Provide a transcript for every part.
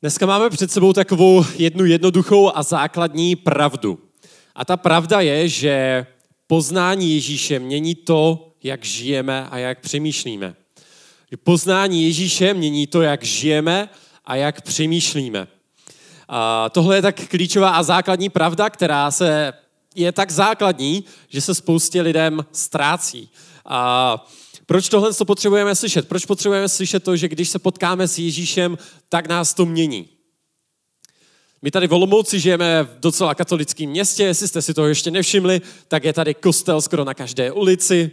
Dneska máme před sebou takovou jednu jednoduchou a základní pravdu. A ta pravda je, že poznání Ježíše mění to, jak žijeme a jak přemýšlíme. Poznání Ježíše mění to, jak žijeme a jak přemýšlíme. A tohle je tak klíčová a základní pravda, která je tak základní, že se spoustě lidem ztrácí. A proč tohle potřebujeme slyšet? Proč potřebujeme slyšet to, že když se potkáme s Ježíšem, tak nás to mění? My tady v Olomouci žijeme v docela katolickém městě, jestli jste si toho ještě nevšimli, tak je tady kostel skoro na každé ulici.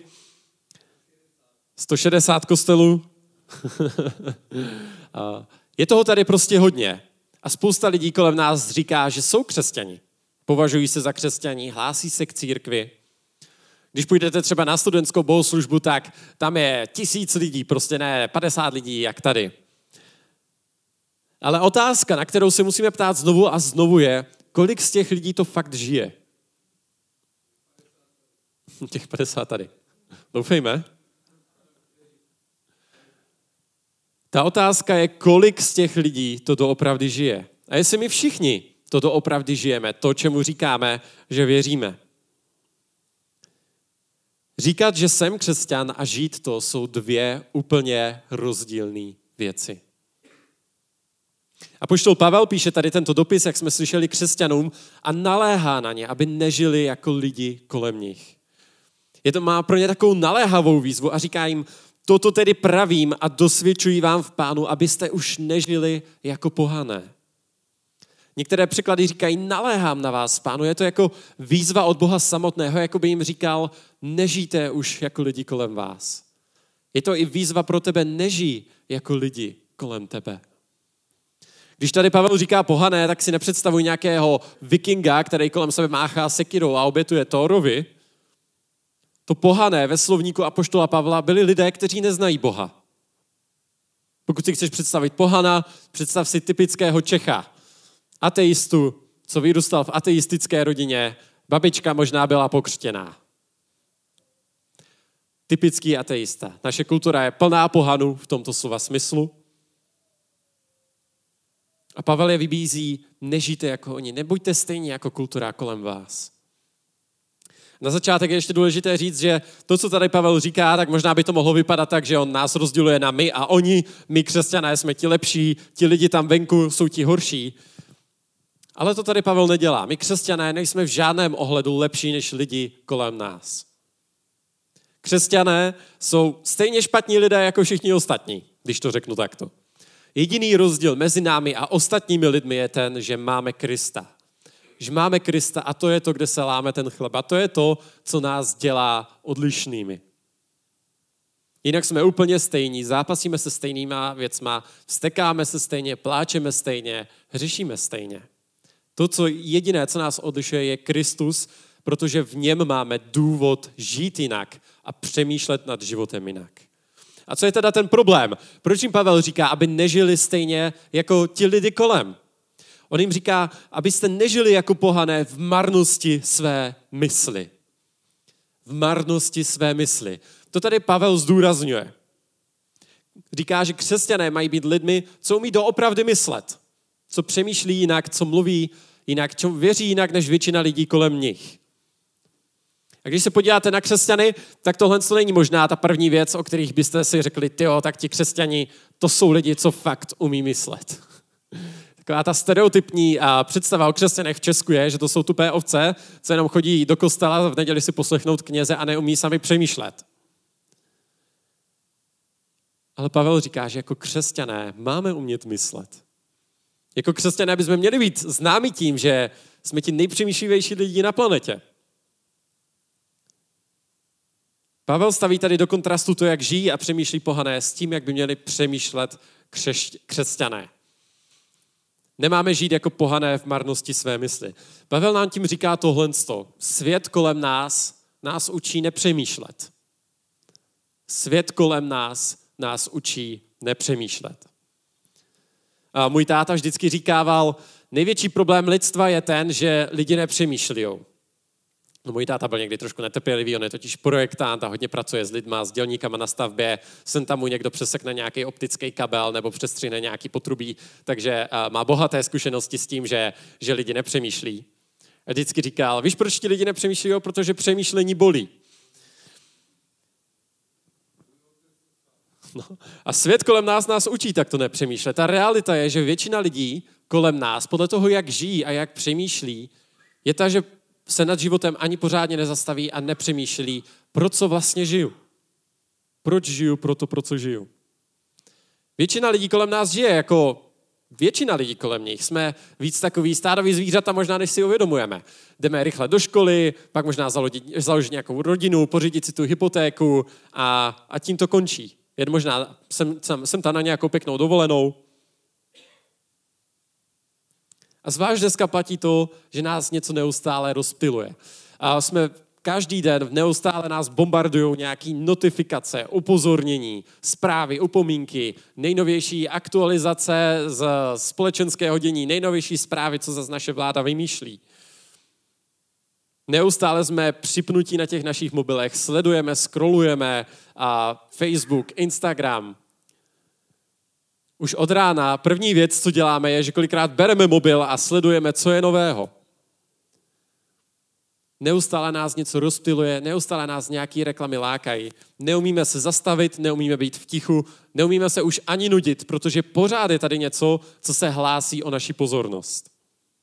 160 kostelů. Je toho tady prostě hodně. A spousta lidí kolem nás říká, že jsou křesťani. Považují se za křesťani, hlásí se k církvi. Když půjdete třeba na studentskou bohoslužbu, tak tam je 1000 lidí, prostě ne 50 lidí, jak tady. Ale otázka, na kterou se musíme ptát znovu a znovu je, kolik z těch lidí to fakt žije? Těch 50 tady. Doufejme. Ta otázka je, kolik z těch lidí to doopravdy žije. A jestli my všichni to doopravdy žijeme, to, čemu říkáme, že věříme. Říkat, že jsem křesťan a žít to jsou dvě úplně rozdílné věci. Apoštol Pavel píše tady tento dopis, jak jsme slyšeli, křesťanům a naléhá na ně, aby nežili jako lidi kolem nich. Má pro ně takovou naléhavou výzvu a říká jim, toto tedy pravím a dosvědčuji vám v Pánu, abyste už nežili jako pohané. Některé překlady říkají, naléhám na vás, Pánu. Je to jako výzva od Boha samotného, jako by jim říkal, nežijte už jako lidi kolem vás. Je to i výzva pro tebe, nežij jako lidi kolem tebe. Když tady Pavel říká pohané, tak si nepředstavuj nějakého vikinga, který kolem sebe máchá sekirou a obětuje Thorovi. To pohané ve slovníku apoštola Pavla byli lidé, kteří neznají Boha. Pokud si chceš představit pohana, představ si typického Čecha. Ateistu, co vyrůstal v ateistické rodině, babička možná byla pokřtěná. Typický ateista. Naše kultura je plná pohanů v tomto slova smyslu. A Pavel je vybízí, nežijte jako oni, nebuďte stejní jako kultura kolem vás. Na začátek je ještě důležité říct, že to, co tady Pavel říká, tak možná by to mohlo vypadat tak, že on nás rozděluje na my a oni, my křesťané jsme ti lepší, ti lidi tam venku jsou ti horší. Ale to tady Pavel nedělá. My křesťané nejsme v žádném ohledu lepší než lidi kolem nás. Křesťané jsou stejně špatní lidé jako všichni ostatní, když to řeknu takto. Jediný rozdíl mezi námi a ostatními lidmi je ten, že máme Krista. Že máme Krista a to je to, kde se láme ten chleba. To je to, co nás dělá odlišnými. Jinak jsme úplně stejní, zápasíme se stejnýma věcma, vztekáme se stejně, pláčeme stejně, hřešíme stejně. To, jediné, co nás odlišuje, je Kristus, protože v něm máme důvod žít jinak a přemýšlet nad životem jinak. A co je teda ten problém? Proč jim Pavel říká, aby nežili stejně jako ti lidi kolem? On jim říká, abyste nežili jako pohané v marnosti své mysli. V marnosti své mysli. To tady Pavel zdůrazňuje. Říká, že křesťané mají být lidmi, co umí doopravdy myslet. Co přemýšlí jinak, co mluví jinak, co věří jinak než většina lidí kolem nich. A když se podíváte na křesťany, tak tohle není možná ta první věc, o kterých byste si řekli, tyjo, tak ti křesťani, to jsou lidi, co fakt umí myslet. Taková ta stereotypní představa o křesťanech v Česku je, že to jsou tupé ovce, co jenom chodí do kostela v neděli si poslechnout kněze a neumí sami přemýšlet. Ale Pavel říká, že jako křesťané máme umět myslet. Jako křesťané bychom měli být známi tím, že jsme ti nejpřemýšlivější lidi na planetě. Pavel staví tady do kontrastu to, jak žijí a přemýšlí pohané s tím, jak by měli přemýšlet křesťané. Nemáme žít jako pohané v marnosti své mysli. Pavel nám tím říká tohle. Svět kolem nás učí nepřemýšlet. Svět kolem nás učí nepřemýšlet. A můj táta vždycky říkával, největší problém lidstva je ten, že lidi nepřemýšlijou. No, můj táta byl někdy trošku netrpělivý, on je totiž projektant a hodně pracuje s lidma, s dělníkama na stavbě, sem tam mu někdo přesekne nějaký optický kabel nebo přestřihne nějaký potrubí, takže má bohaté zkušenosti s tím, že lidi nepřemýšlí. A vždycky říkal, víš, proč ti lidi nepřemýšlí? Protože přemýšlení bolí. No. A svět kolem nás učí takto nepřemýšlet. Ta realita je, že většina lidí kolem nás, podle toho, jak žijí a jak přemýšlí, je ta, že se nad životem ani pořádně nezastaví a nepřemýšlí, pro co vlastně žiju. Proč žiju, pro co žiju. Většina lidí kolem nás žije jako většina lidí kolem nich. Jsme víc takový stádoví zvířata, možná než si uvědomujeme. Jdeme rychle do školy, pak možná založit nějakou rodinu, pořídit si tu hypotéku a tím to končí. Jen možná jsem tam na nějakou pěknou dovolenou. A zvlášť dneska platí to, že nás něco neustále rozptyluje. A jsme každý den, neustále nás bombardují nějaké notifikace, upozornění, zprávy, upomínky, nejnovější aktualizace z společenského dění, nejnovější zprávy, co zase naše vláda vymýšlí. Neustále jsme připnutí na těch našich mobilech, sledujeme, scrollujeme Facebook, Instagram. Už od rána první věc, co děláme, je, že kolikrát bereme mobil a sledujeme, co je nového. Neustále nás něco rozptyluje, neustále nás nějaký reklamy lákají. Neumíme se zastavit, neumíme být v tichu, neumíme se už ani nudit, protože pořád je tady něco, co se hlásí o naši pozornost.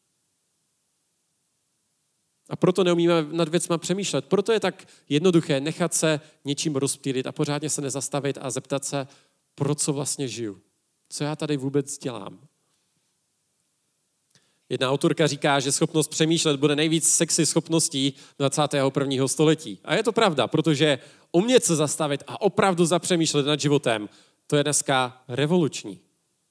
A proto neumíme nad věcma přemýšlet. Proto je tak jednoduché nechat se něčím rozptýlit a pořádně se nezastavit a zeptat se, pro co vlastně žiju. Co já tady vůbec dělám? Jedna autorka říká, že schopnost přemýšlet bude nejvíc sexy schopností 21. století. A je to pravda, protože umět se zastavit a opravdu zapřemýšlet nad životem, to je dneska revoluční.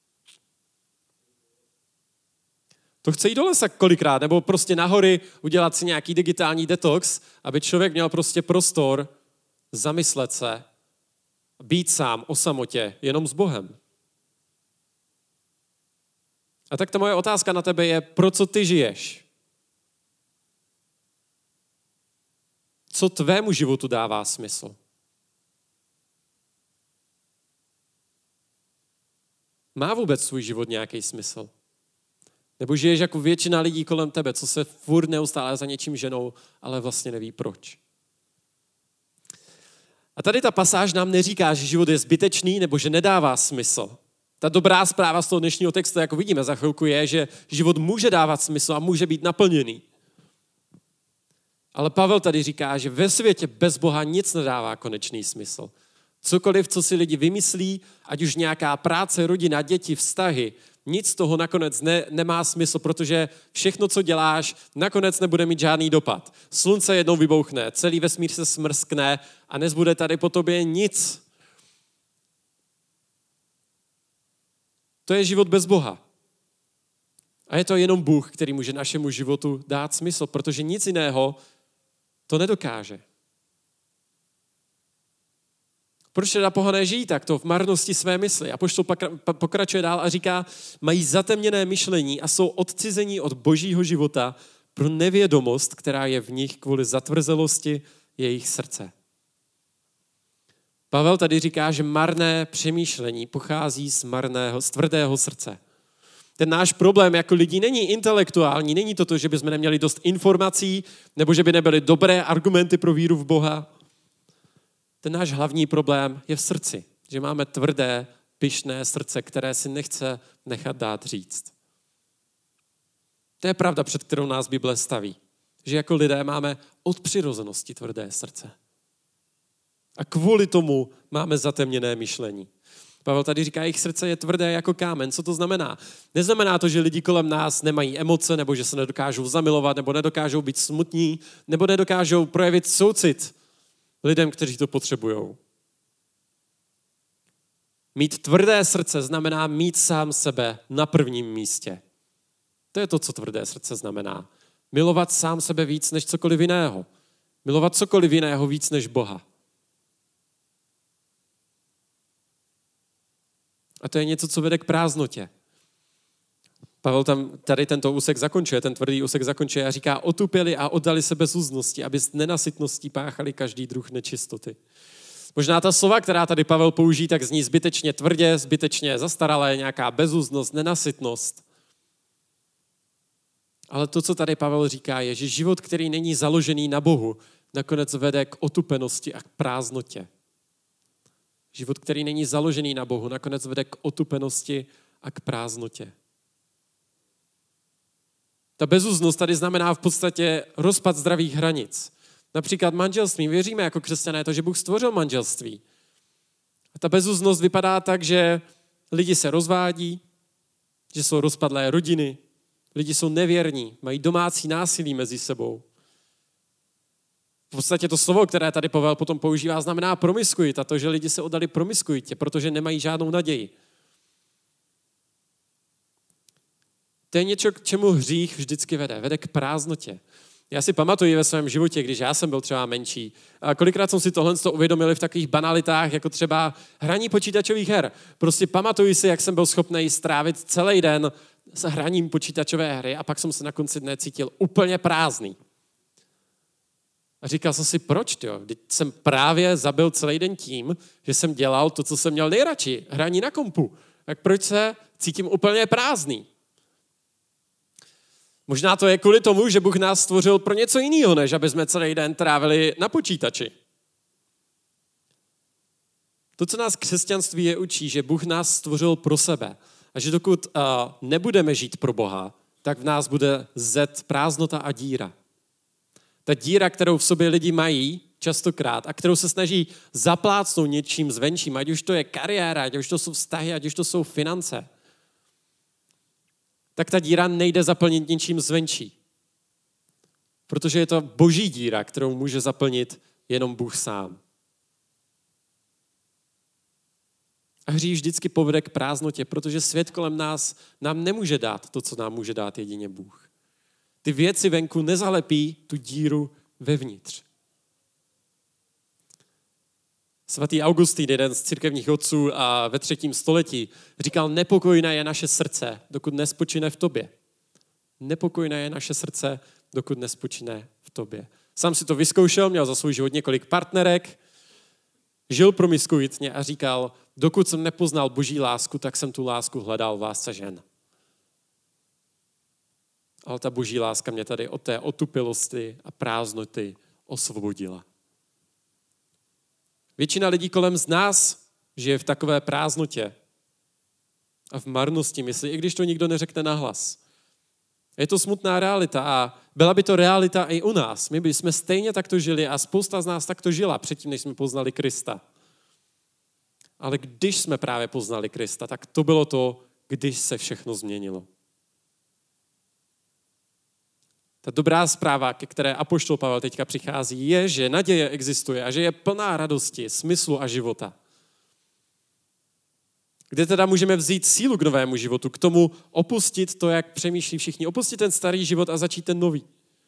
To chce jít do lesa kolikrát, nebo prostě na hory udělat si nějaký digitální detox, aby člověk měl prostě prostor zamyslet se, být sám o samotě, jenom s Bohem. A tak ta moje otázka na tebe je, pro co ty žiješ? Co tvému životu dává smysl? Má vůbec svůj život nějaký smysl? Nebo žiješ jako většina lidí kolem tebe, co se furt neustále za něčím ženou, ale vlastně neví proč? A tady ta pasáž nám neříká, že život je zbytečný nebo že nedává smysl. Ta dobrá zpráva z toho dnešního textu, jako vidíme za chvilku, je, že život může dávat smysl a může být naplněný. Ale Pavel tady říká, že ve světě bez Boha nic nedává konečný smysl. Cokoliv, co si lidi vymyslí, ať už nějaká práce, rodina, děti, vztahy, nic z toho nakonec nemá smysl, protože všechno, co děláš, nakonec nebude mít žádný dopad. Slunce jednou vybouchne, celý vesmír se smrskne a nezbude tady po tobě nic. To je život bez Boha. A je to jenom Bůh, který může našemu životu dát smysl, protože nic jiného to nedokáže. Proč teda pohané žijí takto v marnosti své mysli? Apoštol pokračuje dál a říká, mají zatemněné myšlení a jsou odcizení od božího života pro nevědomost, která je v nich kvůli zatvrzelosti jejich srdce. Pavel tady říká, že marné přemýšlení pochází z tvrdého srdce. Ten náš problém jako lidí není intelektuální, není to, že bychom neměli dost informací, nebo že by nebyly dobré argumenty pro víru v Boha. Ten náš hlavní problém je v srdci, že máme tvrdé, pyšné srdce, které si nechce nechat dát říct. To je pravda, před kterou nás Bible staví. Že jako lidé máme od přirozenosti tvrdé srdce. A kvůli tomu máme zatemněné myšlení. Pavel tady říká, jejich srdce je tvrdé jako kámen. Co to znamená? Neznamená to, že lidi kolem nás nemají emoce, nebo že se nedokážou zamilovat, nebo nedokážou být smutní, nebo nedokážou projevit soucit lidem, kteří to potřebují. Mít tvrdé srdce znamená mít sám sebe na prvním místě. To je to, co tvrdé srdce znamená. Milovat sám sebe víc než cokoliv jiného. Milovat cokoliv jiného víc než Boha. A to je něco, co vede k prázdnotě. Pavel tady tento úsek zakončuje, ten tvrdý úsek zakončuje a říká, otupěli a oddali se bezúznosti, aby s nenasytností páchali každý druh nečistoty. Možná ta slova, která tady Pavel použije, tak zní zbytečně tvrdě, zbytečně zastaralé, nějaká bezúznost, nenasytnost. Ale to, co tady Pavel říká, je, že život, který není založený na Bohu, nakonec vede k otupenosti a k prázdnotě. Život, který není založený na Bohu, nakonec vede k otupenosti a k prázdnotě. Ta bezúznost tady znamená v podstatě rozpad zdravých hranic. Například manželství. Věříme jako křesťané to, že Bůh stvořil manželství. A ta bezúznost vypadá tak, že lidi se rozvádí, že jsou rozpadlé rodiny, lidi jsou nevěrní, mají domácí násilí mezi sebou. V podstatě to slovo, které tady Pavel potom používá, znamená promiskuita, to, že lidi se oddali promiskuitě, protože nemají žádnou naději. To je něco, k čemu hřích vždycky vede k prázdnotě. Já si pamatuju ve svém životě, když já jsem byl třeba menší, a kolikrát jsem si tohle uvědomil v takových banalitách, jako třeba hraní počítačových her. Prostě pamatuju si, jak jsem byl schopný strávit celý den s hraním počítačové hry a pak jsem se na konci dne cítil úplně prázdný. A říkal jsem si, proč to? Když jsem právě zabil celý den tím, že jsem dělal to, co jsem měl nejradši, hraní na kompu. Tak proč se cítím úplně prázdný? Možná to je kvůli tomu, že Bůh nás stvořil pro něco jiného, než aby jsme celý den trávili na počítači. To, co nás křesťanství je učí, že Bůh nás stvořil pro sebe a že dokud nebudeme žít pro Boha, tak v nás bude zet, prázdnota a díra. Ta díra, kterou v sobě lidi mají častokrát a kterou se snaží zaplácnout něčím zvenčím, ať už to je kariéra, ať už to jsou vztahy, ať už to jsou finance, tak ta díra nejde zaplnit ničím zvenčí. Protože je to boží díra, kterou může zaplnit jenom Bůh sám. A hřích vždycky povede k prázdnotě, protože svět kolem nás nám nemůže dát to, co nám může dát jedině Bůh. Ty věci venku nezalepí tu díru vevnitř. Svatý Augustín, jeden z církevních otců a ve 3. století, říkal, nepokojné je naše srdce, dokud nespočine v tobě. Nepokojné je naše srdce, dokud nespočine v tobě. Sám si to vyzkoušel, měl za svůj život několik partnerek, žil promiskuitně a říkal, dokud jsem nepoznal boží lásku, tak jsem tu lásku hledal v lásce žen. Ale ta boží láska mě tady od té otupilosti a prázdnoty osvobodila. Většina lidí kolem z nás žije v takové prázdnotě a v marnosti myslí, i když to nikdo neřekne nahlas. Je to smutná realita a byla by to realita i u nás. My bychom stejně takto žili a spousta z nás takto žila předtím, než jsme poznali Krista. Ale když jsme právě poznali Krista, tak to bylo to, když se všechno změnilo. Ta dobrá zpráva, ke které apoštol Pavel teďka přichází, je, že naděje existuje a že je plná radosti, smyslu a života. Kde teda můžeme vzít sílu k novému životu, k tomu opustit to, jak přemýšlí všichni, opustit ten starý život a začít ten nový.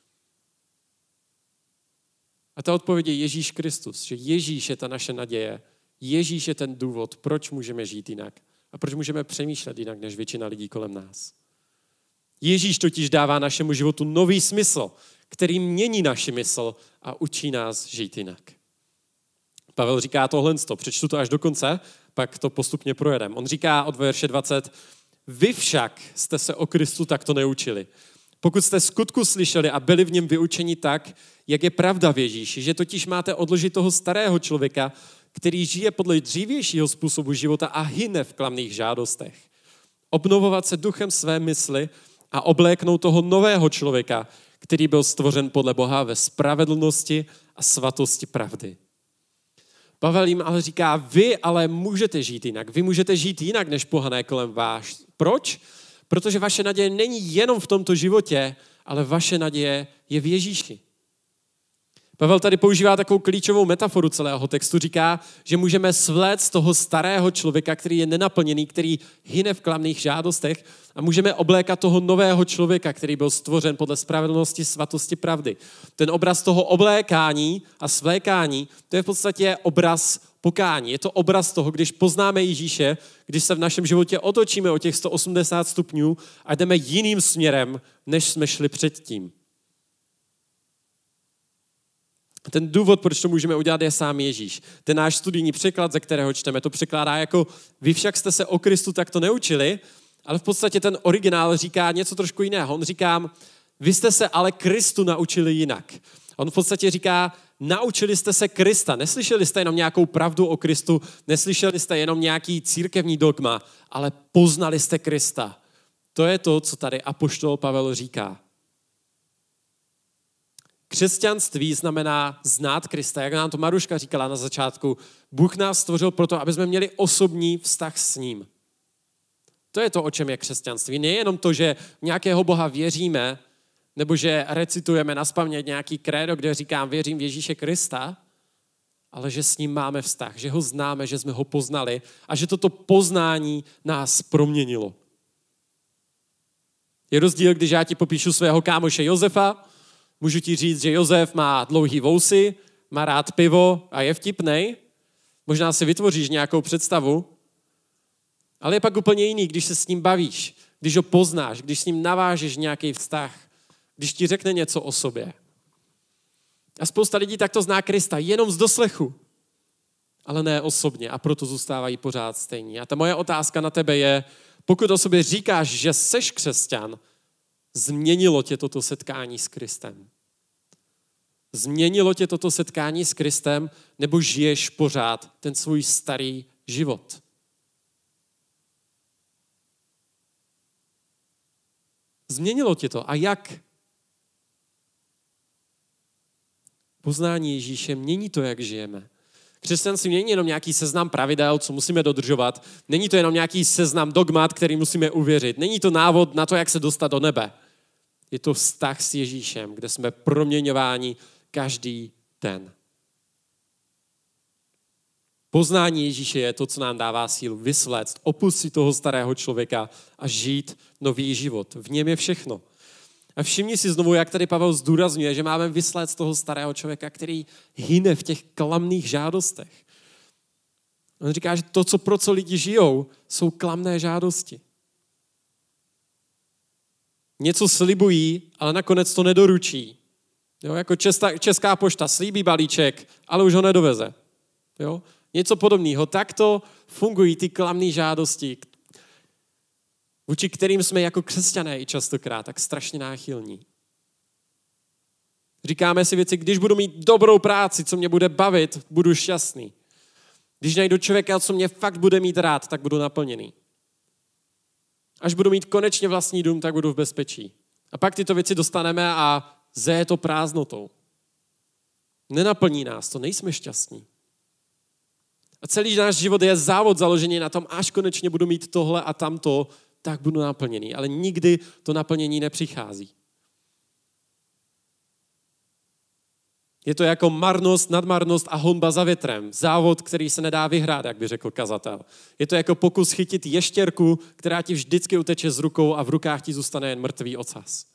A ta odpověď je Ježíš Kristus, že Ježíš je ta naše naděje, Ježíš je ten důvod, proč můžeme žít jinak a proč můžeme přemýšlet jinak, než většina lidí kolem nás. Ježíš totiž dává našemu životu nový smysl, který mění naši mysl a učí nás žít jinak. Pavel říká tohle, přečtu to až do konce, pak to postupně projedeme. On říká od verše 20, vy však jste se o Kristu takto neučili. Pokud jste skutku slyšeli a byli v něm vyučeni tak, jak je pravda v Ježíši, že totiž máte odložit toho starého člověka, který žije podle dřívějšího způsobu života a hyne v klamných žádostech. Obnovovat se duchem své mysli a obléknout toho nového člověka, který byl stvořen podle Boha ve spravedlnosti a svatosti pravdy. Pavel jim ale říká, vy ale můžete žít jinak. Vy můžete žít jinak než pohané kolem vás. Proč? Protože vaše naděje není jenom v tomto životě, ale vaše naděje je v Ježíši. Pavel tady používá takovou klíčovou metaforu celého textu. Říká, že můžeme svléct toho starého člověka, který je nenaplněný, který hyne v klamných žádostech a můžeme oblékat toho nového člověka, který byl stvořen podle spravedlnosti, svatosti, pravdy. Ten obraz toho oblékání a svlékání, to je v podstatě obraz pokání. Je to obraz toho, když poznáme Ježíše, když se v našem životě otočíme o těch 180 stupňů a jdeme jiným směrem, než jsme šli předtím. Ten důvod, proč to můžeme udělat, je sám Ježíš. Ten náš studijní překlad, ze kterého čteme, to překládá jako vy však jste se o Kristu takto neučili, ale v podstatě ten originál říká něco trošku jiného. On říká, vy jste se ale Kristu naučili jinak. On v podstatě říká, naučili jste se Krista. Neslyšeli jste jenom nějakou pravdu o Kristu, neslyšeli jste jenom nějaký církevní dogma, ale poznali jste Krista. To je to, co tady apoštol Pavel říká. Křesťanství znamená znát Krista. Jak nám to Maruška říkala na začátku, Bůh nás stvořil proto, aby jsme měli osobní vztah s ním. To je to, o čem je křesťanství. Nejenom to, že v nějakého Boha věříme, nebo že recitujeme nazpaměť nějaký krédo, kde říkám, věřím v Ježíše Krista, ale že s ním máme vztah, že ho známe, že jsme ho poznali a že toto poznání nás proměnilo. Je rozdíl, když já ti popíšu svého kámoše Josefa, můžu ti říct, že Josef má dlouhý vousy, má rád pivo a je vtipnej. Možná si vytvoříš nějakou představu, ale je pak úplně jiný, když se s ním bavíš, když ho poznáš, když s ním navážeš nějaký vztah, když ti řekne něco o sobě. A spousta lidí takto zná Krista jenom z doslechu, ale ne osobně a proto zůstávají pořád stejní. A ta moje otázka na tebe je, pokud o sobě říkáš, že seš křesťan, změnilo tě toto setkání s Kristem? Změnilo tě toto setkání s Kristem, nebo žiješ pořád ten svůj starý život? Změnilo tě to. A jak? Poznání Ježíše mění to, jak žijeme. Křesťanství není jenom nějaký seznam pravidel, co musíme dodržovat. Není to jenom nějaký seznam dogmat, který musíme uvěřit. Není to návod na to, jak se dostat do nebe. Je to vztah s Ježíšem, kde jsme proměňováni každý den. Poznání Ježíše je to, co nám dává sílu vysvléct, opustit toho starého člověka a žít nový život. V něm je všechno. A všimni si znovu, jak tady Pavel zdůrazňuje, že máme vysléct toho starého člověka, který hyne v těch klamných žádostech. On říká, že to, pro co lidi žijou, jsou klamné žádosti. Něco slibují, ale nakonec to nedoručí. Jo, jako Česká pošta slíbí balíček, ale už ho nedoveze. Jo? Něco podobného. Takto fungují ty klamné žádosti, vůči kterým jsme jako křesťané i častokrát tak strašně náchylní. Říkáme si věci, když budu mít dobrou práci, co mě bude bavit, budu šťastný. Když najdu člověka, co mě fakt bude mít rád, tak budu naplněný. Až budu mít konečně vlastní dům, tak budu v bezpečí. A pak tyto věci dostaneme a zeje to prázdnotou. Nenaplní nás to, nejsme šťastní. A celý náš život je závod založený na tom, až konečně budu mít tohle a tamto, tak budu naplněný. Ale nikdy to naplnění nepřichází. Je to jako marnost, nadmarnost a honba za větrem. Závod, který se nedá vyhrát, jak by řekl kazatel. Je to jako pokus chytit ještěrku, která ti vždycky uteče z rukou a v rukách ti zůstane jen mrtvý ocas.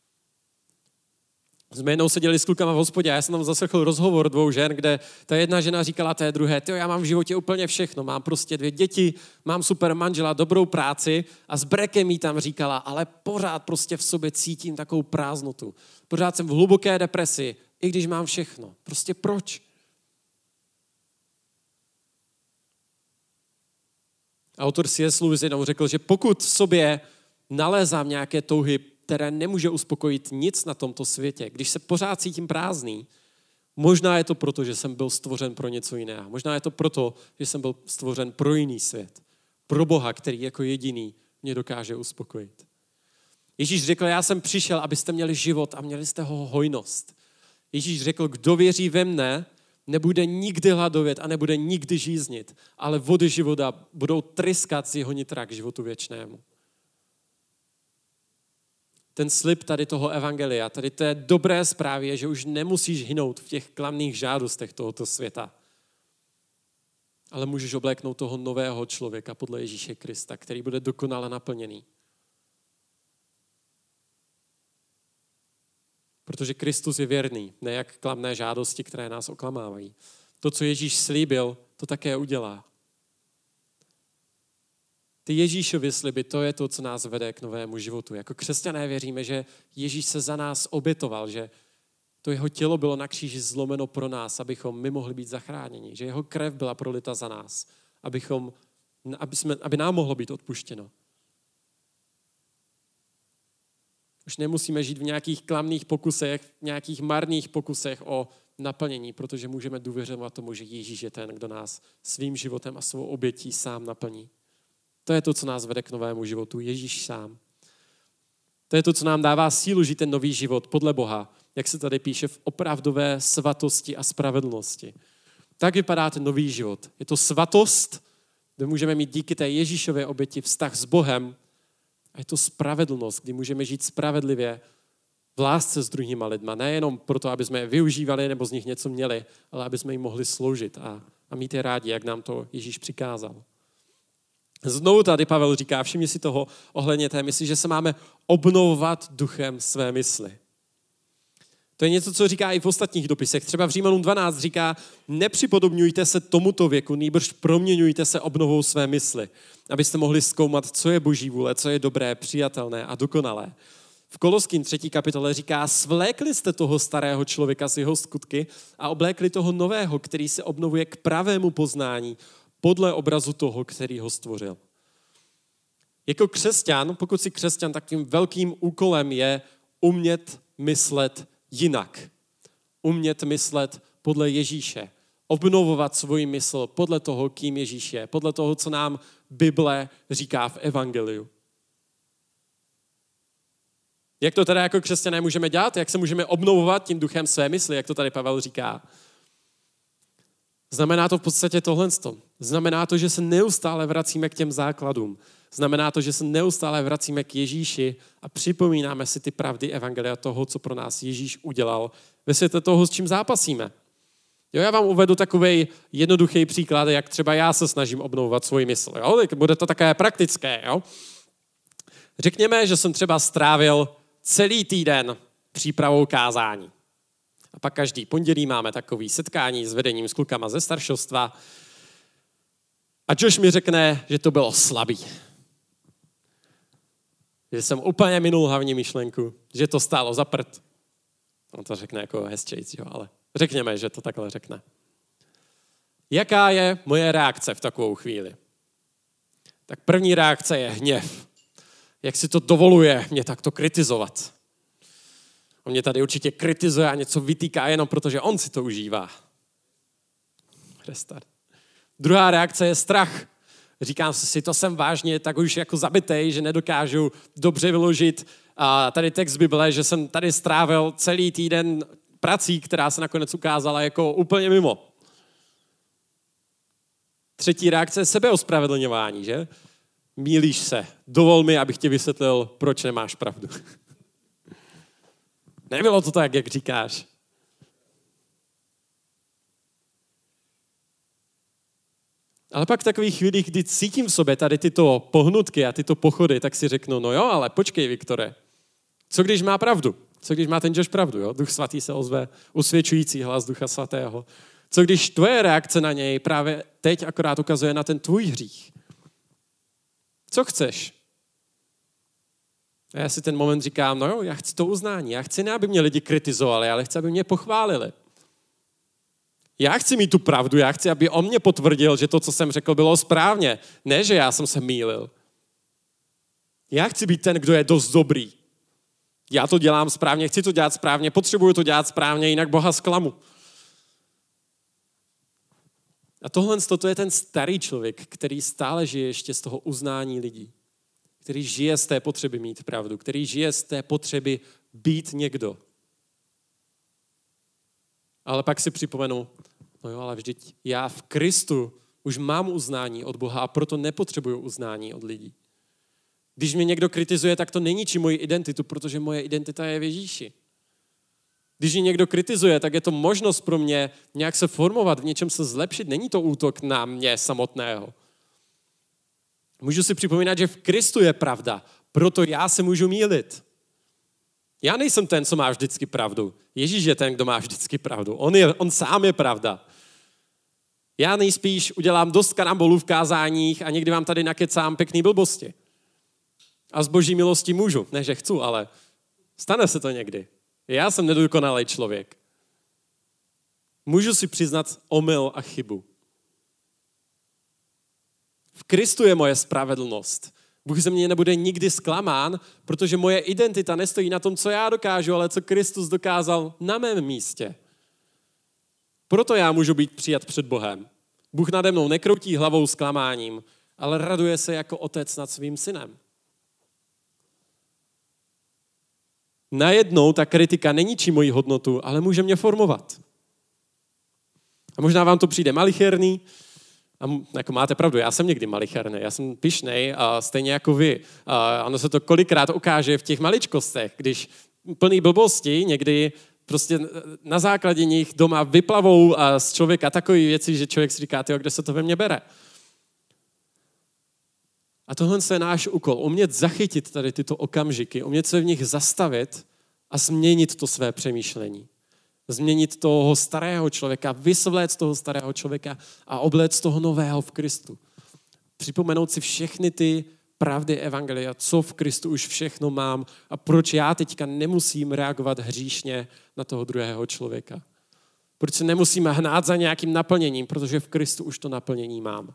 Jsme jednou seděli s klukama v hospodě a já jsem tam zaslechl rozhovor 2 žen, kde ta jedna žena říkala té druhé, já mám v životě úplně všechno, mám prostě 2 děti, mám super manžela, dobrou práci a s brekem jí tam říkala, ale pořád prostě v sobě cítím takovou prázdnotu. Pořád jsem v hluboké depresi, i když mám všechno. Prostě proč? Autor C.S. Lewis jednou řekl, že pokud v sobě nalézám nějaké touhy, které nemůže uspokojit nic na tomto světě, když se pořád cítím prázdný, možná je to proto, že jsem byl stvořen pro něco jiného. Možná je to proto, že jsem byl stvořen pro jiný svět. Pro Boha, který jako jediný mě dokáže uspokojit. Ježíš řekl, já jsem přišel, abyste měli život a měli jste ho hojnost. Ježíš řekl, kdo věří ve mne, nebude nikdy hladovět a nebude nikdy žíznit, ale vody života budou tryskat z jeho nitra k životu věčnému. Ten slib tady toho evangelia, tady té dobré zprávy je, že už nemusíš hynout v těch klamných žádostech tohoto světa, ale můžeš obléknout toho nového člověka podle Ježíše Krista, který bude dokonale naplněný. Protože Kristus je věrný, ne jak klamné žádosti, které nás oklamávají. to, co Ježíš slíbil, to také udělá. Ty Ježíšovy sliby, to je to, co nás vede k novému životu. Jako křesťané věříme, že Ježíš se za nás obětoval, že to jeho tělo bylo na kříži zlomeno pro nás, abychom my mohli být zachráněni, že jeho krev byla prolita za nás, aby nám mohlo být odpuštěno. Už nemusíme žít v nějakých klamných pokusech, v nějakých marných pokusech o naplnění, protože můžeme důvěřovat tomu, že Ježíš je ten, kdo nás svým životem a svou obětí sám naplní. To je to, co nás vede k novému životu, Ježíš sám. To je to, co nám dává sílu žít ten nový život podle Boha, jak se tady píše, v opravdové svatosti a spravedlnosti. Tak vypadá ten nový život. Je to svatost, kde můžeme mít díky té Ježíšové oběti vztah s Bohem, a je to spravedlnost, kdy můžeme žít spravedlivě v lásce s druhýma lidma. Nejenom proto, aby jsme je využívali nebo z nich něco měli, ale aby jsme jim mohli sloužit a mít je rádi, jak nám to Ježíš přikázal. Znovu tady Pavel říká, všimni si toho ohledně té mysli, že se máme obnovovat duchem své mysli. To je něco, co říká i v ostatních dopisech. Třeba v Římanům 12 říká, nepřipodobňujte se tomuto věku, nýbrž proměňujte se obnovou své mysli, abyste mohli zkoumat, co je Boží vůle, co je dobré, přijatelné a dokonalé. V Koloským 3. kapitole říká, svlékli jste toho starého člověka s jeho skutky a oblékli toho nového, který se obnovuje k pravému poznání podle obrazu toho, který ho stvořil. Jako křesťan, pokud jsi křesťan, tak tím velkým úkolem je umět myslet jinak. Umět myslet podle Ježíše. Obnovovat svoji mysl podle toho, kým Ježíš je. Podle toho, co nám Bible říká v evangeliu. Jak to teda jako křesťané můžeme dělat? Jak se můžeme obnovovat tím duchem své mysli, jak to tady Pavel říká? Znamená to v podstatě tohle. Znamená to, že se neustále vracíme k těm základům. Znamená to, že se neustále vracíme k Ježíši a připomínáme si ty pravdy evangelia toho, co pro nás Ježíš udělal ve světle toho, s čím zápasíme. Jo, já vám uvedu takovej jednoduchý příklad, jak třeba já se snažím obnovovat svoji mysl. Jo? Bude to také praktické. Jo? Řekněme, že jsem třeba strávil celý týden přípravou kázání. A pak každý pondělí máme takový setkání s vedením s klukama ze staršovstva. A Josh mi řekne, že to bylo slabý. Že jsem úplně minul hlavní myšlenku, že to stálo za prd. On to řekne jako hezčejc, jo, ale řekněme, že to takhle řekne. Jaká je moje reakce v takovou chvíli? Tak první reakce je hněv. Jak si to dovoluje mě takto kritizovat? On mě tady určitě kritizuje a něco vytýká jenom protože on si to užívá. Restart. Druhá reakce je strach. Říkám si, to jsem vážně tak už jako zabitej, že nedokážu dobře vyložit tady text Bible, že jsem tady strávil celý týden prací, která se nakonec ukázala jako úplně mimo. Třetí reakce je sebeospravedlňování, že? Mýlíš se. Dovol mi, abych ti vysvětlil, proč nemáš pravdu. Nebylo to tak, jak říkáš. Ale pak v takových chvílích, kdy cítím v sobě tady tyto pohnutky a tyto pochody, tak si řeknu, no jo, ale počkej, Viktore, co když má pravdu? Co když má ten Josh pravdu? Jo? Duch svatý se ozve, usvědčující hlas Ducha svatého. Co když tvoje reakce na něj právě teď akorát ukazuje na ten tvůj hřích? Co chceš? A já si ten moment říkám, no jo, já chci to uznání. Já chci ne, aby mě lidi kritizovali, ale chci, aby mě pochválili. Já chci mít tu pravdu, já chci, aby on mě potvrdil, že to, co jsem řekl, bylo správně. Ne, že já jsem se mýlil. Já chci být ten, kdo je dost dobrý. Já to dělám správně, chci to dělat správně, potřebuju to dělat správně, jinak Boha zklamu. A tohle to je ten starý člověk, který stále žije ještě z toho uznání lidí. Který žije z té potřeby mít pravdu, který žije z té potřeby být někdo. Ale pak si připomenu, no jo, ale vždyť já v Kristu už mám uznání od Boha a proto nepotřebuju uznání od lidí. Když mě někdo kritizuje, tak to neníčí moji identitu, protože moje identita je v Ježíši. Když mě někdo kritizuje, tak je to možnost pro mě nějak se formovat, v něčem se zlepšit. Není to útok na mě samotného. Můžu si připomínat, že v Kristu je pravda, proto já se můžu mýlit. Já nejsem ten, co má vždycky pravdu. Ježíš je ten, kdo má vždycky pravdu. On sám je pravda. Já nejspíš udělám dost karambolů v kázáních a někdy vám tady nakecám pěkný blbosti. A z boží milosti můžu. Ne, že chci, ale stane se to někdy. Já jsem nedokonalý člověk. Můžu si přiznat omyl a chybu. V Kristu je moje spravedlnost. Bůh ze mě nebude nikdy zklamán, protože moje identita nestojí na tom, co já dokážu, ale co Kristus dokázal na mém místě. Proto já můžu být přijat před Bohem. Bůh nade mnou nekroutí hlavou zklamáním, ale raduje se jako otec nad svým synem. Najednou ta kritika neníčí moji hodnotu, ale může mě formovat. A možná vám to přijde malicherný, a jako máte pravdu, já jsem někdy malicherný, já jsem pyšnej, a stejně jako vy. A ono se to kolikrát ukáže v těch maličkostech, když plný blbosti někdy prostě na základě nich doma vyplavou z člověka takové věci, že člověk si říká, tyjo, kde se to ve mně bere. A tohle je náš úkol, umět zachytit tady tyto okamžiky, umět se v nich zastavit a změnit to své přemýšlení. Změnit toho starého člověka, vysvléct toho starého člověka a obléct toho nového v Kristu. Připomenout si všechny ty pravdy evangelia, co v Kristu už všechno mám a proč já teďka nemusím reagovat hříšně na toho druhého člověka. Proč se nemusím hnát za nějakým naplněním, protože v Kristu už to naplnění mám.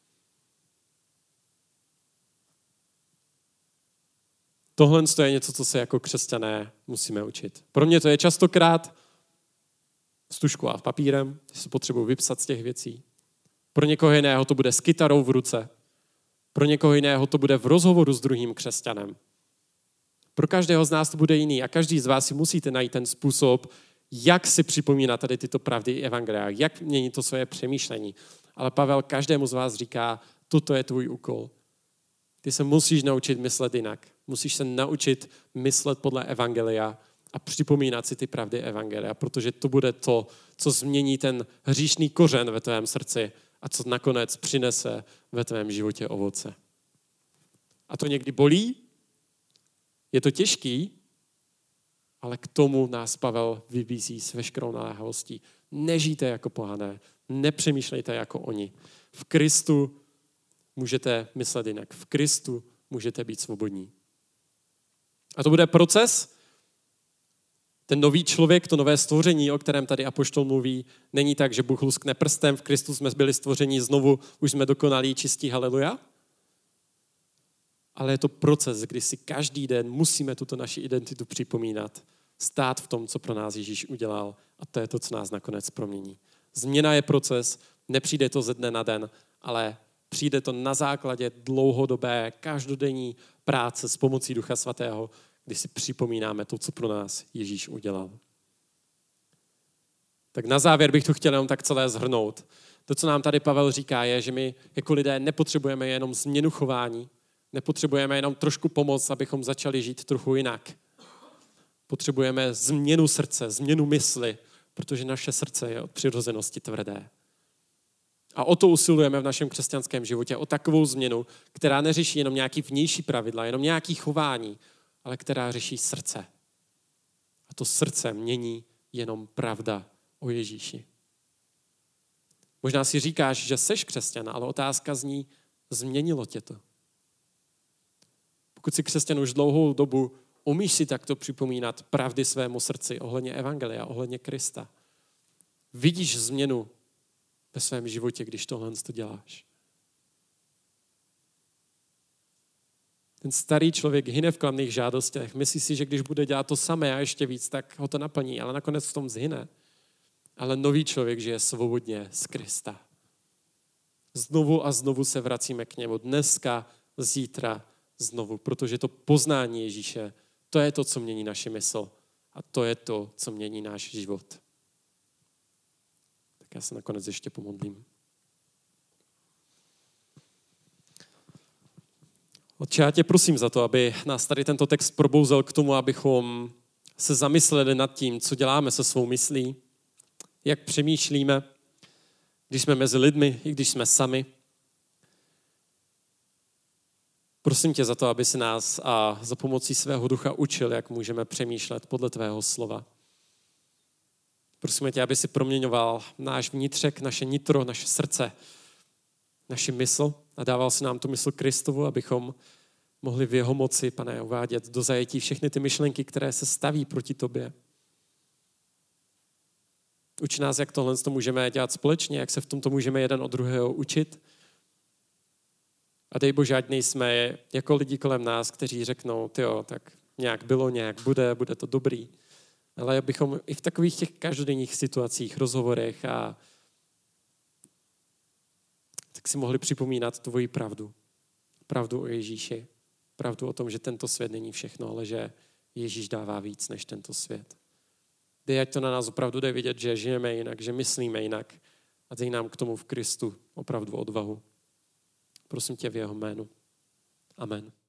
Tohle je něco, co se jako křesťané musíme učit. Pro mě to je častokrát s tužkou a papírem, když se potřebuji vypsat z těch věcí. Pro někoho jiného to bude s kytarou v ruce. Pro někoho jiného to bude v rozhovoru s druhým křesťanem. Pro každého z nás to bude jiný a každý z vás si musíte najít ten způsob, jak si připomínat tady tyto pravdy evangelia, jak měnit to své přemýšlení. Ale Pavel každému z vás říká, toto je tvůj úkol. Ty se musíš naučit myslet jinak. Musíš se naučit myslet podle evangelia a připomínat si ty pravdy evangelia, protože to bude to, co změní ten hříšný kořen ve tvém srdci a co nakonec přinese ve tvém životě ovoce. A to někdy bolí, je to těžký, ale k tomu nás Pavel vybízí s veškerou naléhavostí. Nežijte jako pohané, nepřemýšlejte jako oni. V Kristu můžete myslet jinak. V Kristu můžete být svobodní. A to bude proces. Ten nový člověk, to nové stvoření, o kterém tady apoštol mluví, není tak, že Bůh luskne prstem, v Kristu jsme byli stvoření znovu, už jsme dokonalí, čistí, haleluja. Ale je to proces, kdy si každý den musíme tuto naši identitu připomínat, stát v tom, co pro nás Ježíš udělal a to je to, co nás nakonec promění. Změna je proces, nepřijde to ze dne na den, ale přijde to na základě dlouhodobé, každodenní práce s pomocí Ducha Svatého, kdy si připomínáme to, co pro nás Ježíš udělal. Tak na závěr bych to chtěl jenom tak celé shrnout. To, co nám tady Pavel říká, je, že my jako lidé nepotřebujeme jenom změnu chování, nepotřebujeme jenom trošku pomoc, abychom začali žít trochu jinak. Potřebujeme změnu srdce, změnu mysli, protože naše srdce je od přirozenosti tvrdé. A o to usilujeme v našem křesťanském životě, o takovou změnu, která neřeší jenom nějaký vnější pravidla, jenom nějaký chování, ale která řeší srdce. A to srdce mění jenom pravda o Ježíši. Možná si říkáš, že seš křesťan, ale otázka zní, změnilo tě to? Pokud jsi křesťan už dlouhou dobu, umíš si takto připomínat pravdy svému srdci ohledně evangelia, ohledně Krista. Vidíš změnu ve svém životě, když tohle děláš. Ten starý člověk hyne v klamných žádostech. Myslí si, že když bude dělat to samé a ještě víc, tak ho to naplní, ale nakonec v tom zhyne. Ale nový člověk žije svobodně z Krista. Znovu a znovu se vracíme k němu. Dneska, zítra, znovu. Protože to poznání Ježíše, to je to, co mění naši mysl. A to je to, co mění náš život. Tak já se nakonec ještě pomodlím. Otče, já tě prosím za to, aby nás tady tento text probouzel k tomu, abychom se zamysleli nad tím, co děláme se svou myslí, jak přemýšlíme, když jsme mezi lidmi, i když jsme sami. Prosím tě za to, aby si nás a za pomocí svého ducha učil, jak můžeme přemýšlet podle tvého slova. Prosíme tě, aby si proměňoval náš vnitřek, naše nitro, naše srdce, naši mysl a dával si nám tu mysl Kristovu, abychom mohli v jeho moci, Pane, uvádět do zajetí všechny ty myšlenky, které se staví proti tobě. Uč nás, jak tohle můžeme dělat společně, jak se v tomto můžeme jeden od druhého učit. A dej Bože, ať nejsme jako lidi kolem nás, kteří řeknou, tyjo, tak nějak bylo, nějak bude to dobrý. Ale abychom i v takových těch každodenních situacích, rozhovorech a tak si mohli připomínat tvoji pravdu. Pravdu o Ježíši. Pravdu o tom, že tento svět není všechno, ale že Ježíš dává víc než tento svět. Dej, ať to na nás opravdu jde vidět, že žijeme jinak, že myslíme jinak a dej nám k tomu v Kristu opravdu odvahu. Prosím tě v jeho jménu. Amen.